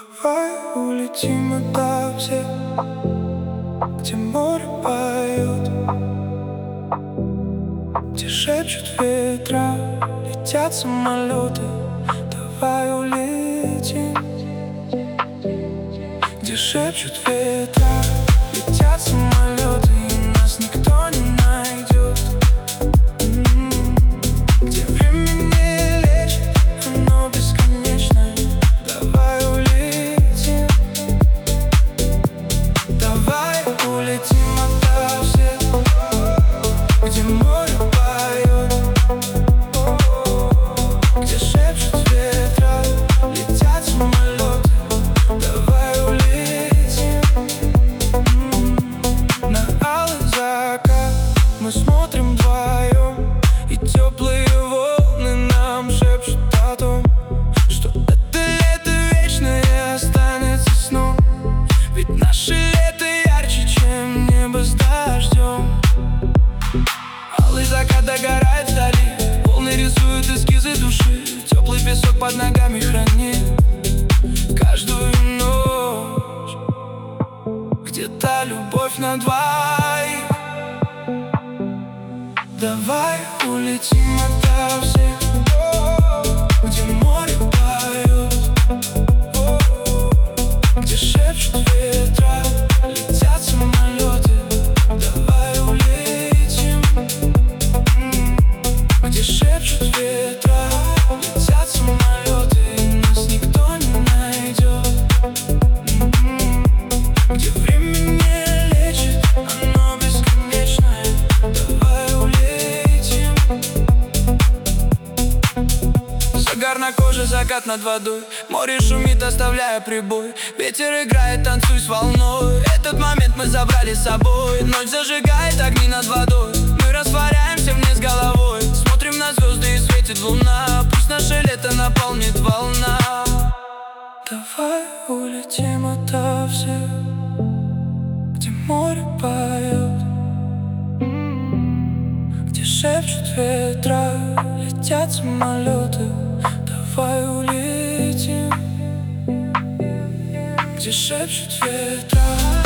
Давай улетим ото всех, где море поет, где шепчут ветра, летят самолеты. Давай улетим, где шепчут ветра, летят самолеты, и нас никто не найдет. Где время не лечит, оно бесконечное. Давай улетим, давай улетим ото всех, где море поет, где шепчут ветра, летят самолеты. Давай улетим на алый закат. Мы смотрим вдвоем, и теплые волны нам шепчут о том, что это лето вечное останется сном. Ведь наше лето ярче, чем небо с дождем. Алый закат догорает вдали, волны рисуют эскизы души. Теплый песок под ногами хранит каждую ночь. Где-то любовь на двоих. Давай улетим ото всех, где море поет, где шепчут ветра, летят самолеты. Давай улетим, где шепчут ветра, летят самолеты, и нас никто не найдет. Где время не лечит, оно бесконечное. Давай улетим. Загар на коже, закат над водой, море шумит, оставляя прибой. Ветер играет, танцуй с волной. Этот момент мы забрали с собой. Ночь зажигает огни над водой. Мы растворяемся вниз головой. Смотрим на звезды, и светит луна. Пусть наше лето наполнит волна. Давай улетим ото всех, где море поет, где шепчут ветра, летят самолеты. Давай улетим, где шепчут ветра.